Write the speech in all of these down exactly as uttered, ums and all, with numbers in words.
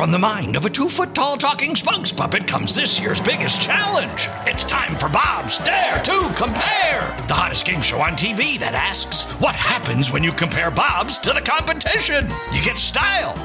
from the mind of a two-foot-tall talking spokes puppet comes this year's biggest challenge. It's time for Bob's Dare to Compare, the hottest game show on T V that asks, what happens when you compare Bobs to the competition? You get style.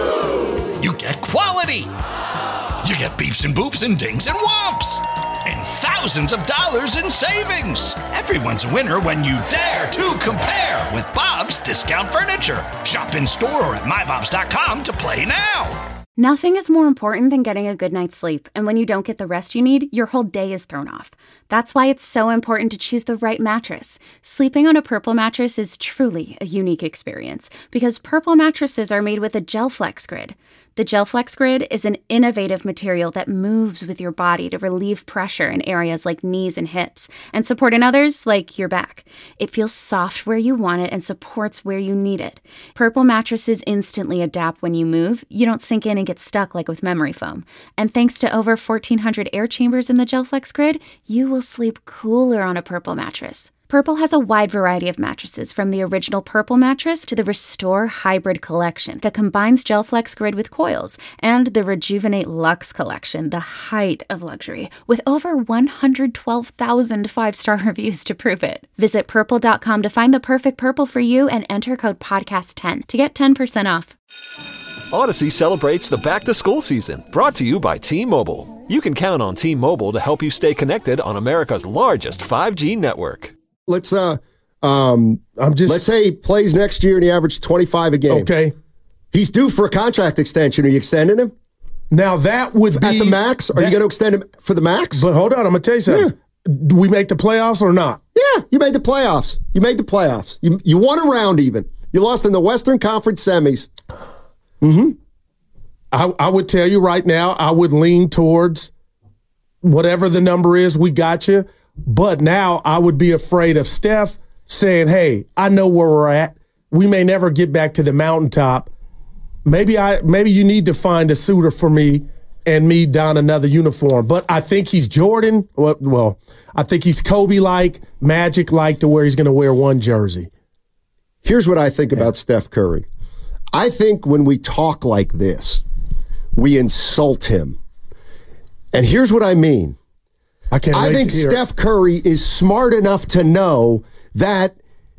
You get quality. You get beeps and boops and dings and whomps. And thousands of dollars in savings. Everyone's a winner when you dare to compare with Bob's Discount Furniture. Shop in store or at my bobs dot com to play now. Nothing is more important than getting a good night's sleep, and when you don't get the rest you need, your whole day is thrown off. That's why it's so important to choose the right mattress. Sleeping on a Purple mattress is truly a unique experience, because Purple mattresses are made with a GelFlex Grid. The GelFlex Grid is an innovative material that moves with your body to relieve pressure in areas like knees and hips, and support in others like your back. It feels soft where you want it and supports where you need it. Purple mattresses instantly adapt when you move. You don't sink in and get stuck like with memory foam. And thanks to over fourteen hundred air chambers in the GelFlex Grid, you will sleep cooler on a Purple mattress. Purple has a wide variety of mattresses, from the original Purple mattress to the Restore Hybrid collection that combines GelFlex Grid with coils, and the Rejuvenate Luxe collection, the height of luxury, with over one hundred twelve thousand five-star reviews to prove it. Visit purple dot com to find the perfect Purple for you and enter code podcast ten to get ten percent off. Odyssey celebrates the back-to-school season, brought to you by T-Mobile. You can count on T-Mobile to help you stay connected on America's largest five G network. Let's uh, um, I'm just let's say he plays next year and he averages twenty-five a game. Okay, he's due for a contract extension. Are you extending him? Now that would be at the max. Are that, you going to extend him for the max? But hold on, I'm going to tell you something. Yeah. Do we make the playoffs or not? Yeah, you made the playoffs. You made the playoffs. You you won a round even. You lost in the Western Conference semis. Mm-hmm. I, I would tell you right now, I would lean towards whatever the number is. We got you. But now I would be afraid of Steph saying, hey, I know where we're at. We may never get back to the mountaintop. Maybe I maybe you need to find a suitor for me and me don another uniform. But I think he's Jordan. Well, well I think he's Kobe-like, Magic-like, to where he's going to wear one jersey. Here's what I think yeah. about Steph Curry. I think when we talk like this, we insult him. And here's what I mean. I can't I wait think to hear. Steph Curry is smart enough to know that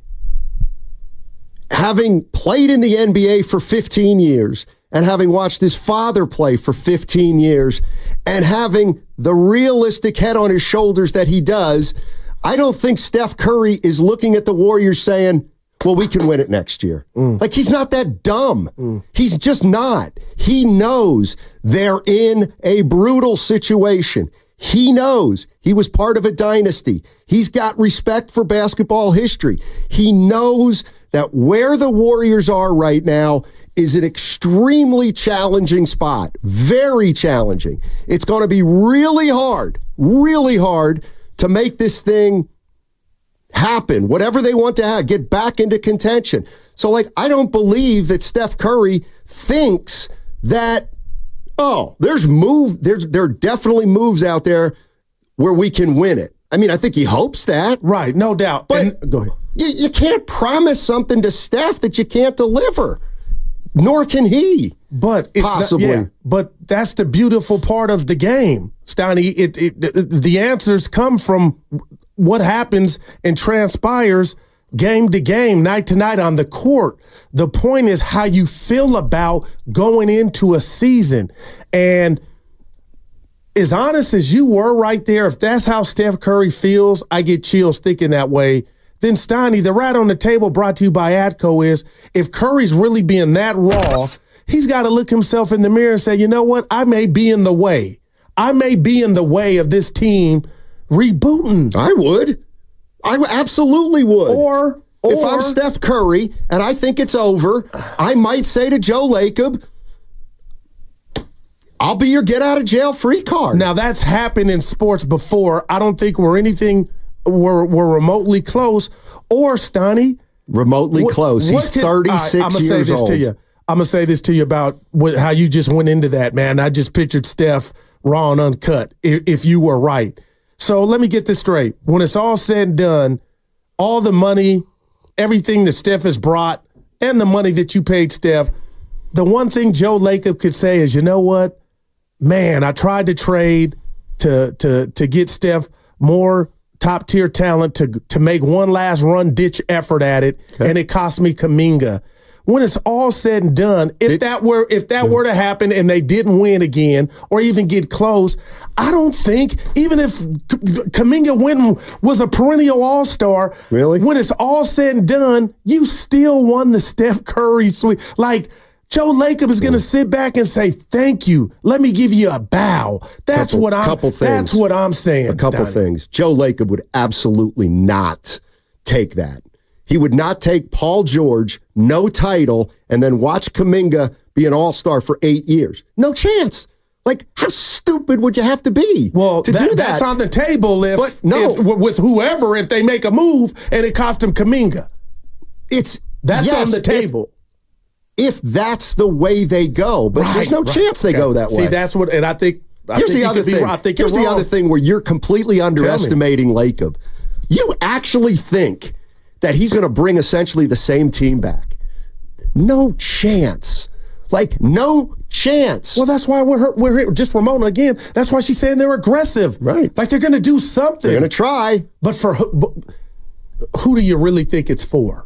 having played in the N B A for fifteen years and having watched his father play for fifteen years and having the realistic head on his shoulders that he does, I don't think Steph Curry is looking at the Warriors saying, well, we can win it next year. Mm. Like, he's not that dumb. Mm. He's just not. He knows they're in a brutal situation. He knows he was part of a dynasty. He's got respect for basketball history. He knows that where the Warriors are right now is an extremely challenging spot. Very challenging. It's going to be really hard, really hard to make this thing happen. Whatever they want to have, get back into contention. So, like, I don't believe that Steph Curry thinks that, oh, there's move, there's there are definitely moves out there where we can win it. I mean, I think he hopes that. Right, no doubt. But and, go ahead. You, you can't promise something to Steph that you can't deliver. Nor can he. But it's possibly. Not, yeah, but that's the beautiful part of the game, Steiny. It, it, it, the answers come from what happens and transpires game to game, night to night on the court. The point is how you feel about going into a season. And as honest as you were right there, if that's how Steph Curry feels, I get chills thinking that way. Then, Steiny, the rat on the table brought to you by Atco is, if Curry's really being that raw, he's got to look himself in the mirror and say, you know what? I may be in the way. I may be in the way of this team rebooting. I would. I absolutely would. Or, or if I'm Steph Curry and I think it's over, I might say to Joe Lacob, I'll be your get-out-of-jail-free card. Now, that's happened in sports before. I don't think we're anything, we're, we're remotely close. Or, Steiny. Remotely what, close. He's can, thirty-six right, I'm gonna years say this old. To you. I'm going to say this to you about what, how you just went into that, man. I just pictured Steph raw and uncut, if, if you were right. So let me get this straight. When it's all said and done, all the money, everything that Steph has brought, and the money that you paid Steph, the one thing Joe Lacob could say is, you know what? Man, I tried to trade to to to get Steph more top-tier talent to, to make one last run-ditch effort at it, okay. and it cost me Kuminga. When it's all said and done, if it, that were if that were to happen and they didn't win again or even get close, I don't think, even if Kuminga went was a perennial all-star, really? When it's all said and done, you still won the Steph Curry sweep. Like, Joe Lacob is going to sit back and say, thank you. Let me give you a bow. That's couple, what I'm couple things. That's what I'm saying. A couple Stoney. things. Joe Lacob would absolutely not take that. He would not take Paul George, no title, and then watch Kuminga be an all-star for eight years. No chance. Like, how stupid would you have to be well, to that, do that? That's on the table if, but no. if with whoever, if they make a move and it cost them Kuminga. It's That's yes, on the table. If, if that's the way they go, but right, there's no right. chance they okay. be that way. See, that's what, and I think, I Here's think the other thing. Be, I think Here's you're the wrong. other thing where you're completely underestimating Lacob. You actually think that he's going to bring essentially the same team back? No chance. Like, no chance. Well, that's why we're we're here. Just Ramona again. That's why she's saying they're aggressive. Right. Like they're going to do something. They're going to try. But for who, but who do you really think it's for?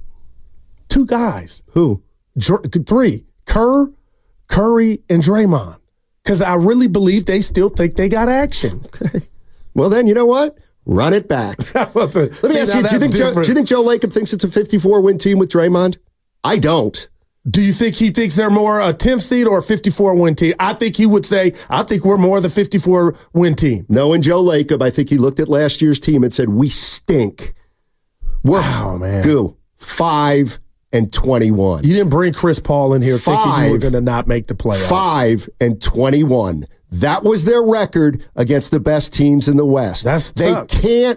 Two guys. Who? Dr- three. Kerr, Curry, and Draymond. Because I really believe they still think they got action. Okay. Well, then, you know what? Run it back. Let me See, ask you, do you, think Joe, do you think Joe Lacob thinks it's a fifty-four win team with Draymond? I don't. Do you think he thinks they're more a tenth seed or a fifty-four win team? I think he would say, I think we're more the fifty-four win team. Knowing Joe Lacob, I think he looked at last year's team and said, we stink. We're wow, man. Goo, five and twenty-one. You didn't bring Chris Paul in here five, thinking you were going to not make the playoffs. Five and twenty-one. That was their record against the best teams in the West. That's they sucks. can't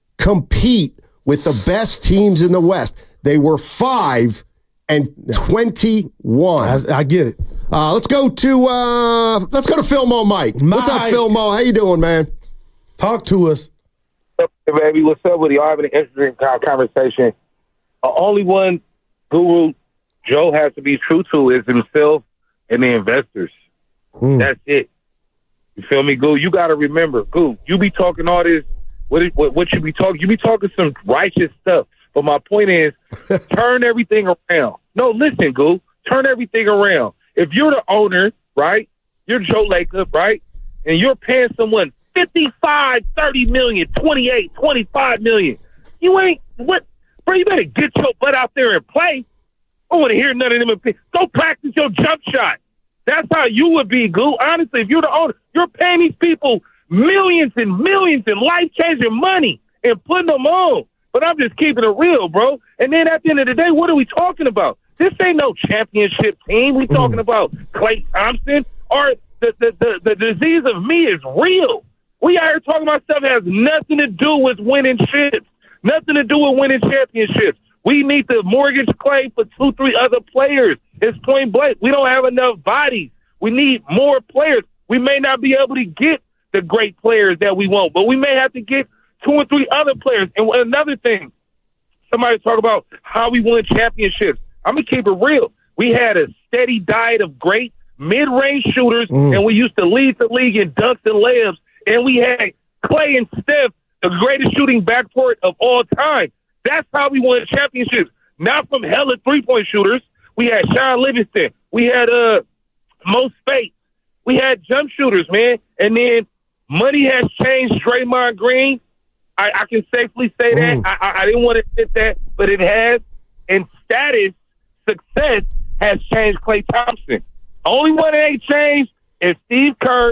compete with the best teams in the West. They were five and twenty-one. I, I get it. Uh, let's go to uh, let's go to Phil Mo Mike. Mike. What's up, Phil Mo? How you doing, man? Talk to us. Hey, baby, what's up with you? I'm having an interesting conversation. The only one Guru Joe has to be true to is himself and the investors. Mm. That's it. You feel me, Goo? You got to remember, Goo, you be talking all this, what, what what you be talking, you be talking some righteous stuff. But my point is, turn everything around. No, listen, Goo, turn everything around. If you're the owner, right, you're Joe Lacob, right, and you're paying someone fifty-five, thirty million, twenty-eight, twenty-five million, you ain't, what, bro, you better get your butt out there and play. I don't want to hear none of them. Go practice your jump shot. That's how you would be, Goo. Honestly, if you're the owner, you're paying these people millions and millions and life-changing money and putting them on. But I'm just keeping it real, bro. And then at the end of the day, what are we talking about? This ain't no championship team. We talking mm. about Klay Thompson. Or the, the, the, the disease of me is real. We out here talking about stuff that has nothing to do with winning ships. Nothing to do with winning championships. We need to mortgage Klay for two, three other players. It's point blank. We don't have enough bodies. We need more players. We may not be able to get the great players that we want, but we may have to get two or three other players. And another thing, somebody talk about how we won championships. I'm going to keep it real. We had a steady diet of great mid-range shooters, mm. and we used to lead the league in dunks and layups, and we had Klay and Steph, the greatest shooting backcourt of all time. That's how we won championships. Not from hella three-point shooters. We had Sean Livingston. We had uh, Mo Spates. We had jump shooters, man. And then money has changed Draymond Green. I, I can safely say that. Mm. I, I, I didn't want to admit that, but it has. And status, success has changed Klay Thompson. Only one that ain't changed is Steve Kerr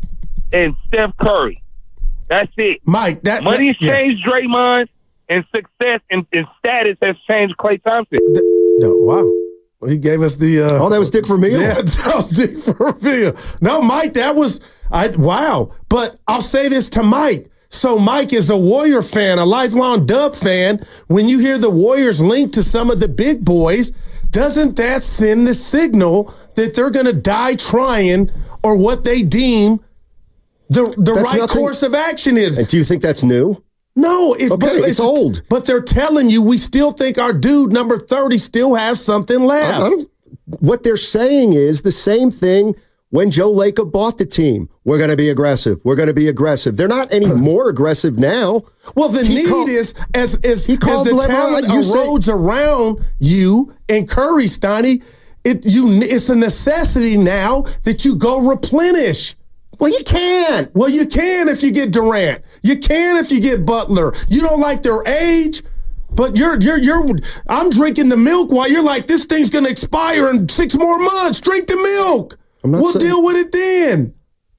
and Steph Curry. That's it. Mike, that money's that, yeah. changed Draymond, and success and, and status has changed Klay Thompson. The, no, wow. Well, he gave us the. Uh, oh, that was Dick Vermeil. Yeah, that was Dick Vermeil. No, Mike, that was. I wow. But I'll say this to Mike. So Mike is a Warrior fan, a lifelong Dub fan. When you hear the Warriors linked to some of the big boys, doesn't that send the signal that they're going to die trying, or what they deem the the that's right nothing. course of action is? And do you think that's new? No, it, okay, but it's, it's old. But they're telling you we still think our dude number thirty still has something left. I, I don't, what they're saying is the same thing when Joe Lacob bought the team. We're going to be aggressive. We're going to be aggressive. They're not any more aggressive now. Well, the He need called- is as as, He as called the LeBron, talent you say- erodes around you and Curry, Steiny, it you it's a necessity now that you go replenish. Well, you can't. Well, you can if you get Durant. You can if you get Butler. You don't like their age, but you're you're you're. I'm drinking the milk while you're like, this thing's gonna expire in six more months. Drink the milk. I'm not We'll saying- deal with it then.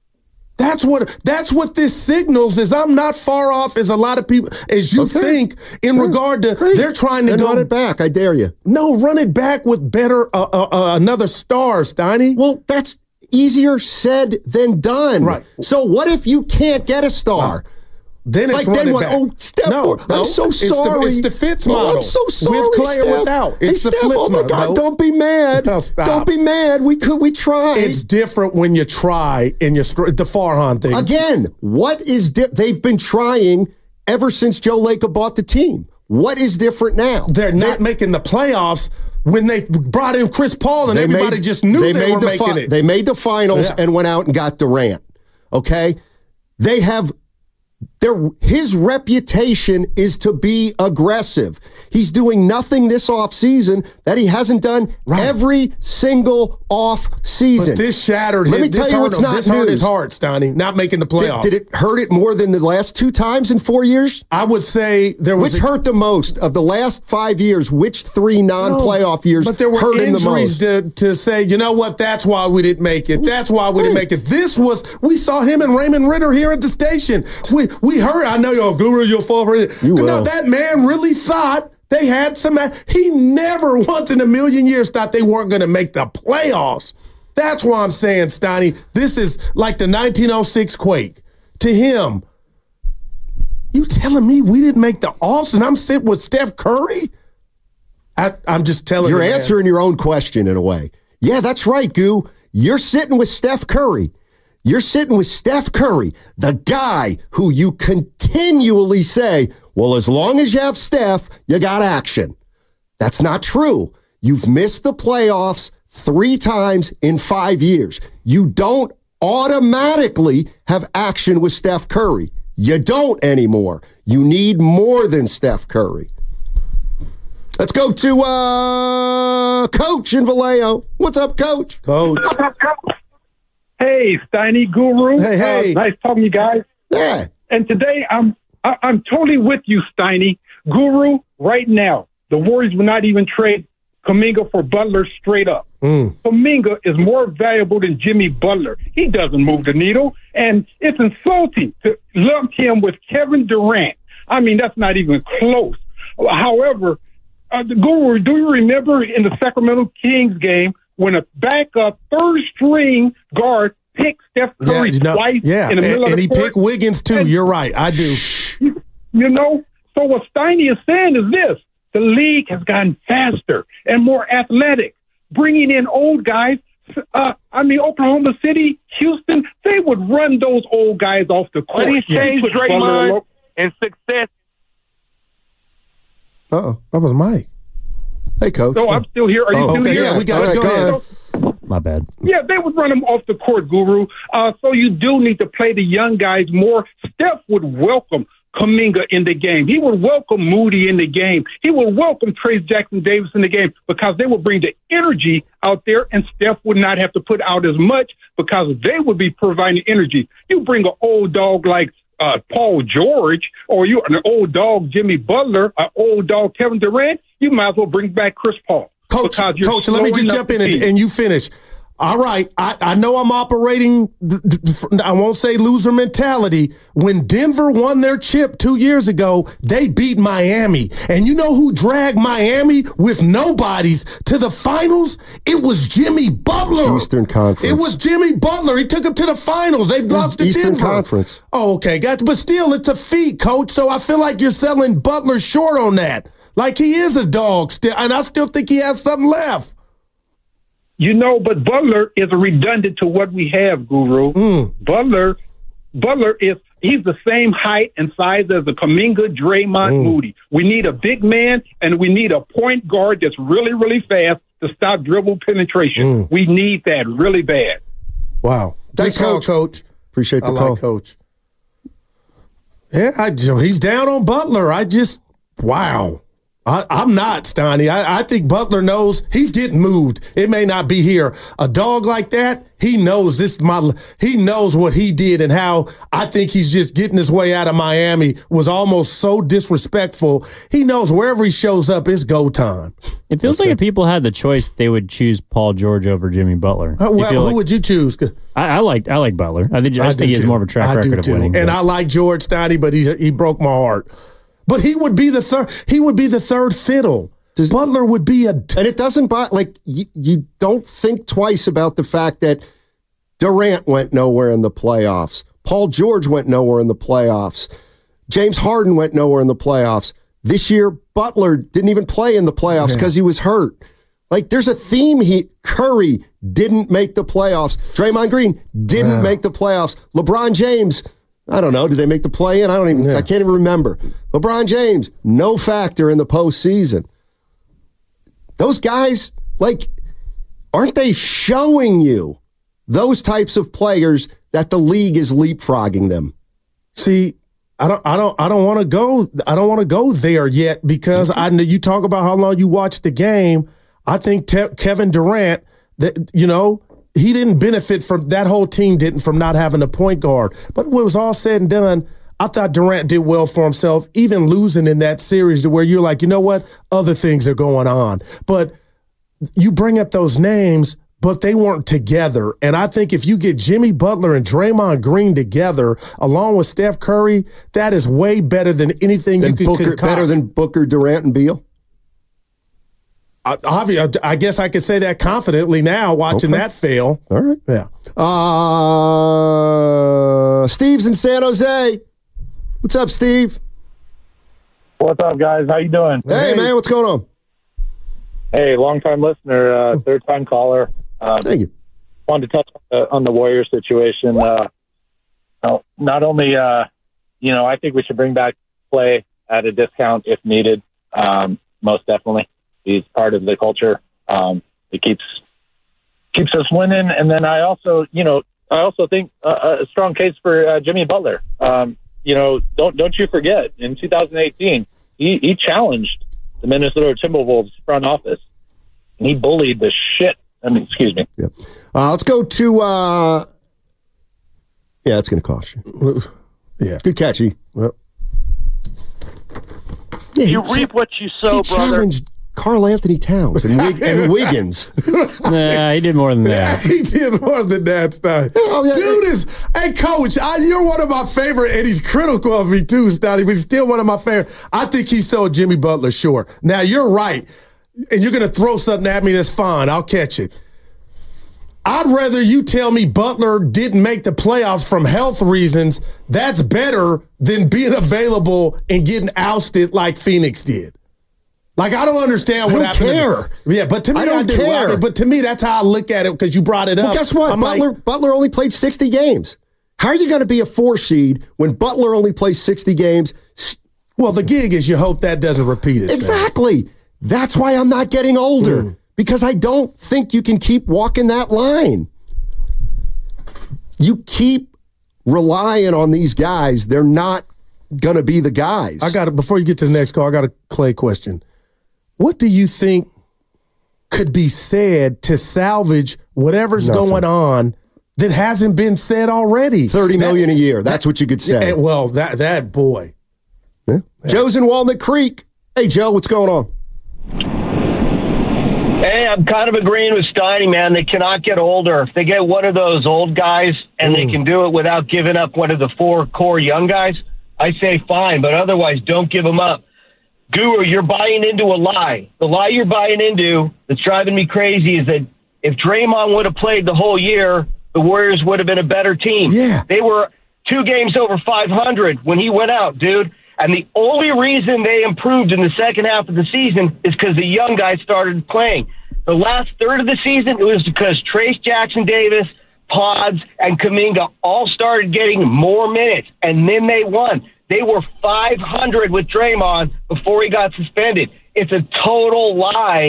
That's what that's what this signals is. I'm not far off as a lot of people as you Okay. think in Great. regard to Great. they're trying to Then go run it back. I dare you. No, run it back with better uh, uh, uh, another star, Steiny. Well, that's easier said than done. Right. So what if you can't get a star? Then it's Like, then running what? back. Oh, Steph, no, I'm no, so it's the- sorry. It's the, Fitz Oh, model. I'm so sorry, With Clay or Steph. without. Hey, It's the Steph, Fitz oh my model. God, No. don't be mad. No, stop. Don't be mad. We could, we tried. It's different when you try and you str- the Farhan thing. Again, what is di- they've been trying ever since Joe Lacob bought the team. What is different now? They're not making the playoffs when they brought in Chris Paul and They everybody made- just knew they, were the making fi- it. They made the finals Yeah. and went out and got Durant. Okay? They have their his reputation is to be aggressive. He's doing nothing this offseason that he hasn't done Right. every single off season. But this shattered Let his, me tell this you hurt what's him. not This hurt his news. heart, Steiny, not making the did, playoffs. did it hurt it more than the last two times in four years? I would say there was Which a- hurt the most of the last five years? Which three non-playoff years But there were hurt him the injuries most? to, to say, you know what, that's why we didn't make it. That's why we didn't make it. This was, we saw him and Raymond Ritter here at the station. We we heard, I know you're Guru, you'll fall for it. You no, will. that man really thought they had some, he never once in a million years thought they weren't going to make the playoffs. That's why I'm saying, Steiny, this is like the nineteen oh six quake. To him, you telling me we didn't make the offs and I'm sitting with Steph Curry? I, I'm just telling You're you, man. answering your own question in a way. Yeah, that's right, Goo. You're sitting with Steph Curry. You're sitting with Steph Curry, the guy who you continually say, well, as long as you have Steph, you got action. That's not true. You've missed the playoffs three times in five years. You don't automatically have action with Steph Curry. You don't anymore. You need more than Steph Curry. Let's go to uh, Coach in Vallejo. What's up, Coach? Coach. Hey, Steiny Guru. Hey, hey. Uh, nice talking to you guys. Yeah. And today I'm I, I'm totally with you, Steiny Guru. Right now, the Warriors will not even trade Kuminga for Butler straight up. Mm. Kuminga is more valuable than Jimmy Butler. He doesn't move the needle, and it's insulting to lump him with Kevin Durant. I mean, that's not even close. However, uh, the Guru, do you remember in the Sacramento Kings game when a backup third-string guard picked Steph Curry yeah, you know, twice yeah. in the middle and, of and the he court? picked Wiggins too. And- You're right. I do. You know, so what Steiny is saying is this. The league has gotten faster and more athletic, bringing in old guys. Uh, I mean, Oklahoma City, Houston, they would run those old guys off the court. But he's Yeah. changed Put Butler Draymond alone. and success. Uh-oh. That was Mike. Hey, Coach. So I'm still here. Are you Oh, still okay, here? yeah, we got All you. right, Go ahead. So- My bad. Yeah, they would run them off the court, Guru. Uh, so you do need to play the young guys more. Steph would welcome Kuminga in the game. He would welcome Moody in the game. He would welcome Trace Jackson Davis in the game because they would bring the energy out there, and Steph would not have to put out as much because they would be providing energy. You bring an old dog like uh, Paul George, or you an old dog Jimmy Butler, an old dog Kevin Durant, you might as well bring back Chris Paul. Coach, because you're Coach, let me just slowing up jump in the and, team. and you finish. All right, I, I know I'm operating, I won't say loser mentality. When Denver won their chip two years ago, they beat Miami. And you know who dragged Miami with nobodies to the finals? It was Jimmy Butler. Eastern Conference. It was Jimmy Butler. He took them to the finals. They lost to Eastern Denver. Conference. Oh, okay. Got, but still, it's a feat, Coach. So I feel like you're selling Butler short on that. Like he is a dog still, and I still think he has something left. You know, but Butler is redundant to what we have, Guru. Mm. Butler, Butler is he's the same height and size as the Kuminga, Draymond, Mm. Moody. We need a big man, and we need a point guard that's really, really fast to stop dribble penetration. Mm. We need that really bad. Wow. Thanks, Good call, Coach. Coach. Appreciate the I call. like Coach. Yeah, I, he's down on Butler. I just, wow. I, I'm not, Steiny. I, I think Butler knows he's getting moved. It may not be here. A dog like that, he knows this. My he knows what he did and how I think he's just getting his way out of Miami was almost so disrespectful. He knows wherever he shows up, it's go time. It feels Okay. like if people had the choice, they would choose Paul George over Jimmy Butler. Uh, You well, feel who like- would you choose? I, I like I like Butler. I think I, just do think he has too. more of a track I do record of too. winning. And but- I like George Steiny, but he he broke my heart. But he would be the third. He would be the third fiddle. Does- Butler would be a. T- And it doesn't buy, like, you, you don't think twice about the fact that Durant went nowhere in the playoffs. Paul George went nowhere in the playoffs. James Harden went nowhere in the playoffs. This year, Butler didn't even play in the playoffs because he was hurt. Like, there's a theme. He Curry didn't make the playoffs. Draymond Green didn't Wow. make the playoffs. LeBron James, I don't know. Did they make the play in? I don't even, Yeah. I can't even remember. LeBron James, no factor in the postseason. Those guys, like, aren't they showing you those types of players that the league is leapfrogging them? See, I don't, I don't, I don't want to go. I don't want to go there yet because I know you talk about how long you watched the game. I think Te- Kevin Durant, that you know, he didn't benefit from that whole team didn't from not having a point guard. But when it was all said and done, I thought Durant did well for himself, even losing in that series to where you're like, you know what, other things are going on. But you bring up those names, but they weren't together. And I think if you get Jimmy Butler and Draymond Green together, along with Steph Curry, that is way better than anything Than you could Booker, concoct. better than Booker, Durant, and Beal? I, obvi- I guess I could say that confidently now, watching Okay. that fail. All right. Yeah. Uh, Steve's in San Jose. What's up, Steve? What's up, guys? How you doing? Hey, man, what's going on? Hey, long-time listener, uh, third-time caller. Um, Thank you. wanted to touch uh, on the Warriors situation. Uh, no, not only, uh, you know, I think we should bring back play at a discount if needed. Um, most definitely, he's part of the culture. Um, it keeps keeps us winning. And then I also, you know, I also think uh, a strong case for uh, Jimmy Butler. Um, you know, don't don't you forget in two thousand eighteen he, he challenged the Minnesota Timberwolves front office and he bullied the shit. I mean, excuse me. Yeah. Uh, let's go to. Uh, yeah, it's going to cost you. Yeah. Good catch, E. Well, Yeah, he You cha- reap what you sow, he brother. challenged Karl Anthony Towns and, Wig- and Wiggins. Nah, he did more than that. he did more than that, Stein. Oh, yeah. Dude is, hey, Coach, I, you're one of my favorite, and he's critical of me too, Steiny, but he's still one of my favorite. I think he sold Jimmy Butler short. Now, you're right, and you're going to throw something at me that's fine. I'll catch it. I'd rather you tell me Butler didn't make the playoffs from health reasons. That's better than being available and getting ousted like Phoenix did. Like, I don't understand I what don't happened. care. Yeah, but to me, I don't do. care. I mean, but to me, that's how I look at it because you brought it up. Well, guess what? I'm Butler like, Butler only played sixty games. How are you going to be a four seed when Butler only plays sixty games? well, the gig is you hope that doesn't repeat itself. Exactly. That's why I'm not getting older, Mm. because I don't think you can keep walking that line. You keep relying on these guys. They're not going to be the guys. I got it. Before you get to the next call, I got a Clay question. What do you think could be said to salvage whatever's Nothing. going on that hasn't been said already? thirty million That- a year. That's what you could say. Eh, well, that that boy. Yeah. Joe's in Walnut Creek. Hey, Joe, what's going on? Hey, I'm kind of agreeing with Steiny, man. They cannot get older. If they get one of those old guys and they can do it without giving up one of the four core young guys, I say fine, but otherwise don't give them up. Guru, you're buying into a lie. The lie you're buying into that's driving me crazy is that if Draymond would have played the whole year, the Warriors would have been a better team. Yeah. They were two games over five hundred when he went out, dude. And the only reason they improved in the second half of the season is because the young guys started playing. The last third of the season, it was because Trace Jackson-Davis, Pods, and Kuminga all started getting more minutes, and then they won. They were five hundred with Draymond before he got suspended. It's a total lie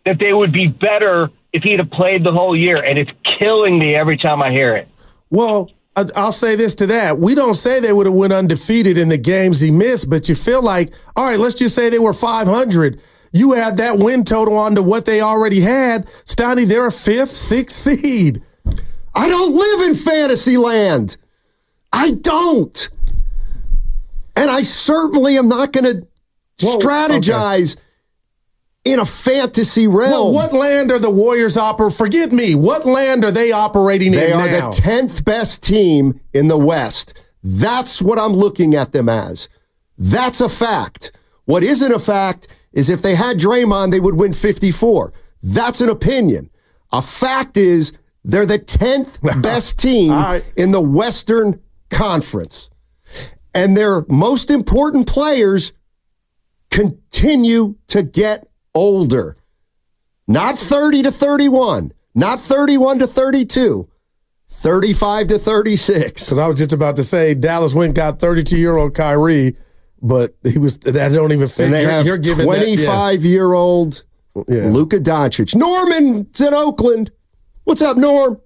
that they would be better if he'd have played the whole year, and it's killing me every time I hear it. Well, I'll say this to that. We don't say they would have went undefeated in the games he missed, but you feel like, all right, let's just say they were five hundred. You add that win total onto what they already had. Stoney, they're a fifth, sixth seed. I don't live in fantasy land. I don't. And I certainly am not going to strategize okay. in a fantasy realm. Well, what land are the Warriors operating? Forget me. What land are they operating they in now? They are the tenth best team in the West. That's what I'm looking at them as. That's a fact. What isn't a fact is if they had Draymond, they would win fifty-four. That's an opinion. A fact is they're the tenth best team right. in the Western Conference. And their most important players continue to get older. Not thirty to thirty-one, not thirty-one to thirty-two, thirty-five to thirty-six. Because I was just about to say Dallas went and got thirty-two-year-old Kyrie, but he was that don't even fit. And they you're, have you're giving twenty-five-year-old yeah. yeah. Luka Doncic. Norman's in Oakland. What's up, Norm?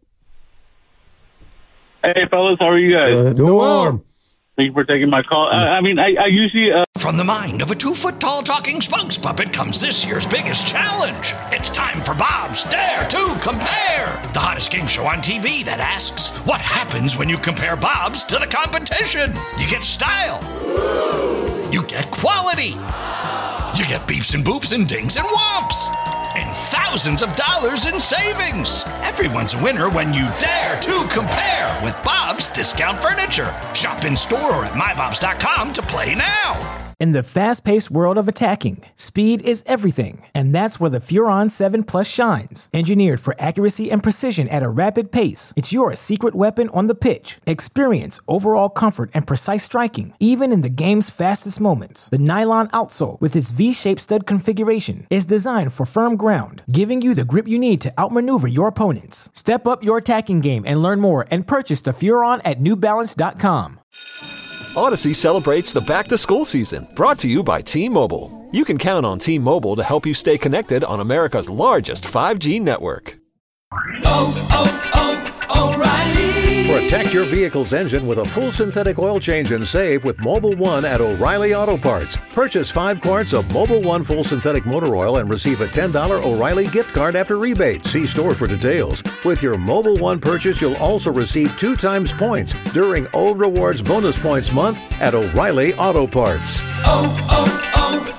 Hey, fellas, how are you guys? Uh, Norm. Thank you for taking my call. Uh, I mean, I, I usually... Uh... From the mind of a two-foot-tall talking spokes puppet comes this year's biggest challenge. It's time for Bob's Dare to Compare, the hottest game show on T V that asks, what happens when you compare Bob's to the competition? You get style. You get quality. You get beeps and boops and dings and whomps. And thousands of dollars in savings. Everyone's a winner when you dare to compare with Bob's Discount Furniture. Shop in store or at my bobs dot com to play now. In the fast-paced world of attacking, speed is everything, and that's where the Furon seven Plus shines. Engineered for accuracy and precision at a rapid pace, it's your secret weapon on the pitch. Experience overall comfort and precise striking, even in the game's fastest moments. The nylon outsole, with its V-shaped stud configuration, is designed for firm ground, giving you the grip you need to outmaneuver your opponents. Step up your attacking game and learn more and purchase the Furon at new balance dot com. Odyssey celebrates the back-to-school season, brought to you by T-Mobile. You can count on T-Mobile to help you stay connected on America's largest five G network. Oh, oh, oh, O'Reilly! Protect your vehicle's engine with a full synthetic oil change and save with Mobil one at O'Reilly Auto Parts. Purchase five quarts of Mobil one full synthetic motor oil and receive a ten dollars O'Reilly gift card after rebate. See store for details. With your Mobil one purchase, you'll also receive two times points during O Rewards Bonus Points Month at O'Reilly Auto Parts. Oh,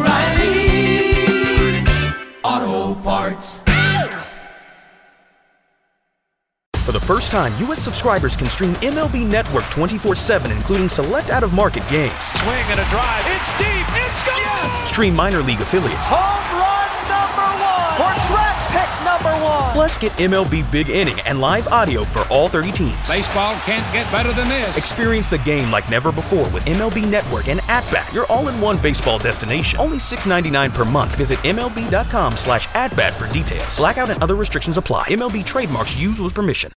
oh, oh, O'Reilly Auto Parts. For the first time, U S subscribers can stream M L B Network twenty-four seven, including select out-of-market games. Swing and a drive. It's deep. It's gone. Yes. Stream minor league affiliates. Home run number one. Or draft pick number one. Plus, get M L B Big Inning and live audio for all thirty teams. Baseball can't get better than this. Experience the game like never before with M L B Network and At-Bat, your all-in-one baseball destination. Only six ninety-nine per month. Visit M L B dot com slash at bat for details. Blackout and other restrictions apply. M L B trademarks used with permission.